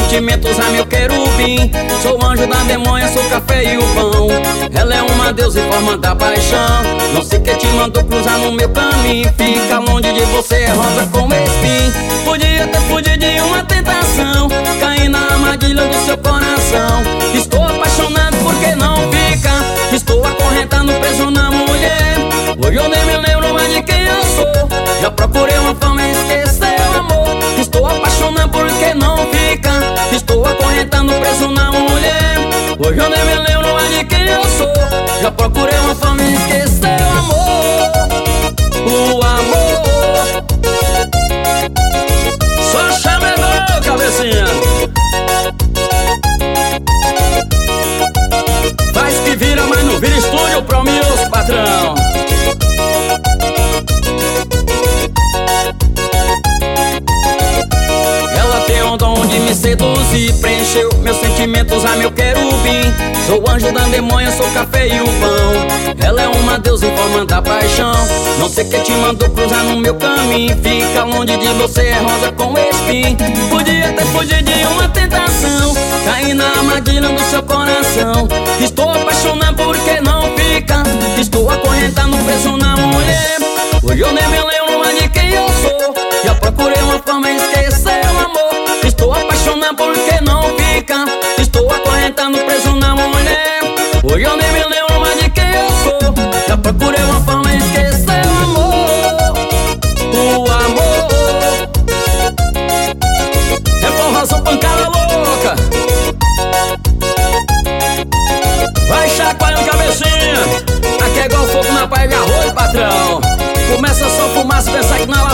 sentimentos a meu querubim. Sou anjo da demônia, sou café e o pão. Ela é uma deusa em forma da paixão. Não sei que te mandou cruzar no meu caminho. Fica longe de você, é rosa com espinho. Podia ter fugido de uma tentação, cair na armadilha do seu coração. Estou apaixonado porque não fica. Estou acorrentado, preso na mulher. Hoje eu nem me lembro mais de quem eu sou. Já procurei uma forma de esquecer o amor. Estou apaixonado porque não fica. Estou acorrentado, preso na mulher. Hoje eu nem me lembro mais de quem eu sou. Já procurei uma forma de esquecer o amor. O amor. Só chama não, cabecinha. Faz que vira, mas não vira estúdio pro meu patrão. Ela tem o dom de me seduzir, preencheu meus sentimentos a meu querubim. Sou anjo da demônia, sou café e o pão. Ela é uma deusa em forma da paixão. Não sei que te mandou cruzar no meu caminho. Fica longe de você, é rosa com espinho. Podia ter fugido de uma tentação, cair na armadilha do seu coração. Estou apaixonado porque não fica. Estou acorrentado, preso na mulher. Hoje eu nem me lembro mais de quem eu sou. Já procurei uma forma de esquecer o amor. Estou apaixonado porque não fica. Estou acorrentado, preso na mulher. Hoje eu nem me lembro mais de quem eu sou. Já procurei uma forma de esquecer o amor. O amor. É forrozão, pancada louca. Vai chacoalhando cabecinha. Aqui é igual fogo na paia de arroz, patrão. Começa só fumaça, pensar que na